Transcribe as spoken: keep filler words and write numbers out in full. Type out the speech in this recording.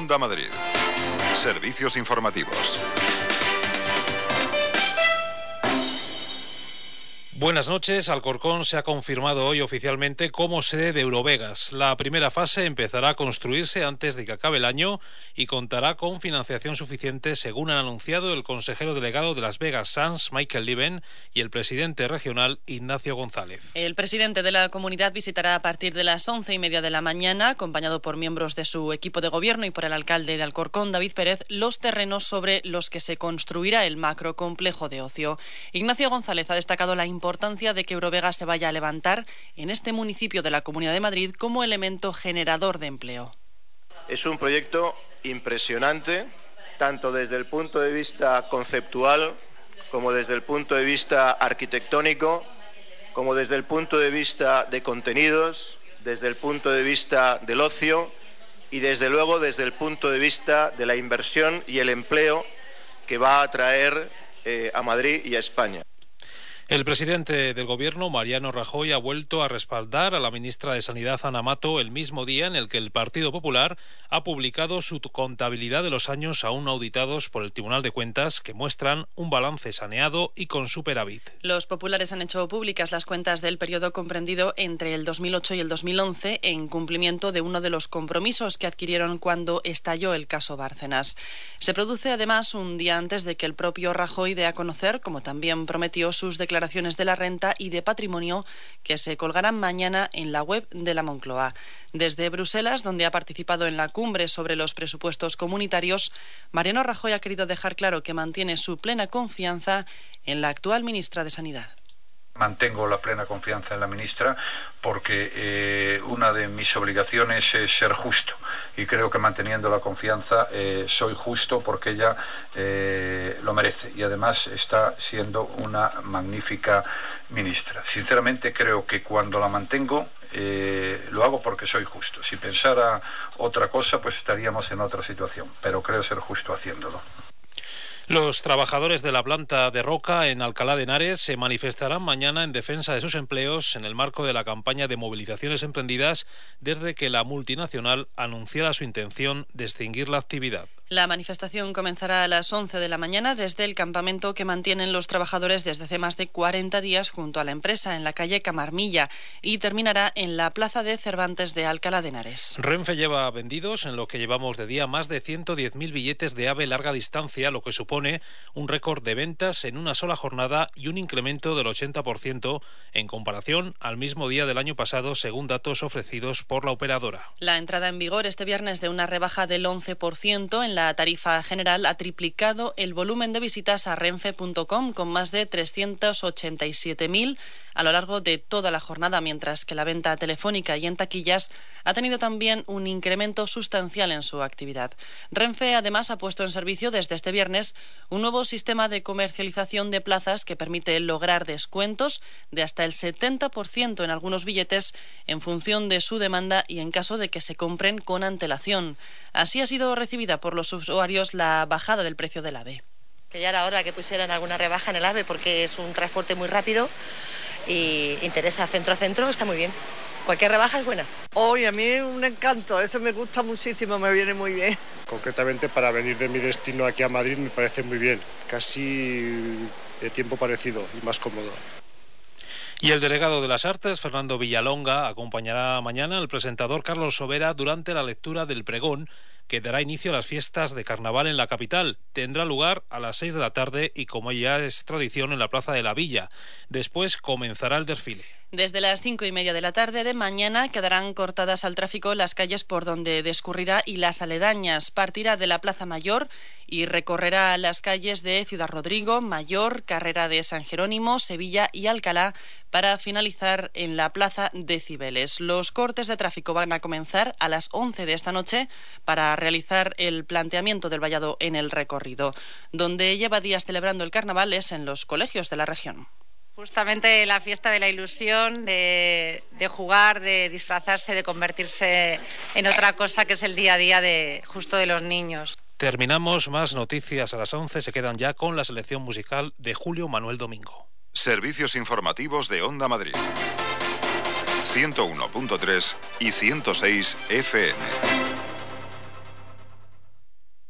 Onda Madrid. Servicios informativos. Buenas noches. Alcorcón se ha confirmado hoy oficialmente como sede de Eurovegas. La primera fase empezará a construirse antes de que acabe el año y contará con financiación suficiente, según han anunciado el consejero delegado de Las Vegas Sands, Michael Lieben, y el presidente regional, Ignacio González. El presidente de la comunidad visitará a partir de las once y media de la mañana, acompañado por miembros de su equipo de gobierno y por el alcalde de Alcorcón, David Pérez, los terrenos sobre los que se construirá el macrocomplejo de ocio. Ignacio González ha destacado la importancia importancia de que Eurovegas se vaya a levantar en este municipio de la Comunidad de Madrid como elemento generador de empleo. Es un proyecto impresionante, tanto desde el punto de vista conceptual, como desde el punto de vista arquitectónico, como desde el punto de vista de contenidos, desde el punto de vista del ocio y desde luego desde el punto de vista de la inversión y el empleo que va a traer eh, a Madrid y a España. El presidente del Gobierno, Mariano Rajoy, ha vuelto a respaldar a la ministra de Sanidad, Ana Mato, el mismo día en el que el Partido Popular ha publicado su contabilidad de los años aún auditados por el Tribunal de Cuentas, que muestran un balance saneado y con superávit. Los populares han hecho públicas las cuentas del periodo comprendido entre el dos mil ocho y el dos mil once, en cumplimiento de uno de los compromisos que adquirieron cuando estalló el caso Bárcenas. Se produce además un día antes de que el propio Rajoy dé a conocer, como también prometió, sus declaraciones declaraciones de la renta y de patrimonio que se colgarán mañana en la web de la Moncloa. Desde Bruselas, donde ha participado en la cumbre sobre los presupuestos comunitarios, Mariano Rajoy ha querido dejar claro que mantiene su plena confianza en la actual ministra de Sanidad. Mantengo la plena confianza en la ministra porque eh, una de mis obligaciones es ser justo y creo que manteniendo la confianza eh, soy justo porque ella eh, lo merece y además está siendo una magnífica ministra. Sinceramente creo que cuando la mantengo eh, lo hago porque soy justo. Si pensara otra cosa pues estaríamos en otra situación, pero creo ser justo haciéndolo. Los trabajadores de la planta de Roca en Alcalá de Henares se manifestarán mañana en defensa de sus empleos en el marco de la campaña de movilizaciones emprendidas desde que la multinacional anunciara su intención de extinguir la actividad. La manifestación comenzará a las once de la mañana desde el campamento que mantienen los trabajadores desde hace más de cuarenta días junto a la empresa en la calle Camarmilla y terminará en la plaza de Cervantes de Alcalá de Henares. Renfe lleva vendidos en lo que llevamos de día más de ciento diez mil billetes de AVE larga distancia, lo que supone un récord de ventas en una sola jornada y un incremento del ochenta por ciento en comparación al mismo día del año pasado, según datos ofrecidos por la operadora. La entrada en vigor este viernes de una rebaja del once por ciento en la tarifa general ha triplicado el volumen de visitas a renfe punto com con más de trescientos ochenta y siete mil a lo largo de toda la jornada, mientras que la venta telefónica y en taquillas ha tenido también un incremento sustancial en su actividad. Renfe además ha puesto en servicio desde este viernes un nuevo sistema de comercialización de plazas que permite lograr descuentos de hasta el setenta por ciento en algunos billetes en función de su demanda y en caso de que se compren con antelación. Así ha sido recibida por los usuarios la bajada del precio del AVE. Que ya era hora que pusieran alguna rebaja en el AVE porque es un transporte muy rápido y interesa centro a centro, está muy bien. Cualquier rebaja es buena. Hoy a mí es un encanto, eso me gusta muchísimo, me viene muy bien. Concretamente para venir de mi destino aquí a Madrid me parece muy bien, casi de tiempo parecido y más cómodo. Y el delegado de las Artes, Fernando Villalonga, acompañará mañana al presentador Carlos Sobera durante la lectura del pregón que dará inicio a las fiestas de carnaval en la capital. Tendrá lugar a las seis de la tarde y, como ya es tradición, en la Plaza de la Villa. Después comenzará el desfile. Desde las cinco y media de la tarde de mañana quedarán cortadas al tráfico las calles por donde discurrirá y las aledañas. Partirá de la Plaza Mayor y recorrerá las calles de Ciudad Rodrigo, Mayor, Carrera de San Jerónimo, Sevilla y Alcalá para finalizar en la Plaza de Cibeles. Los cortes de tráfico van a comenzar a las once de esta noche para realizar el planteamiento del vallado en el recorrido. Donde lleva días celebrando el carnaval es en los colegios de la región. Justamente la fiesta de la ilusión, de, de jugar, de disfrazarse, de convertirse en otra cosa que es el día a día de justo de los niños. Terminamos, más noticias a las once, se quedan ya con la selección musical de Julio Manuel Domingo. Servicios informativos de Onda Madrid. ciento uno punto tres y ciento seis F M.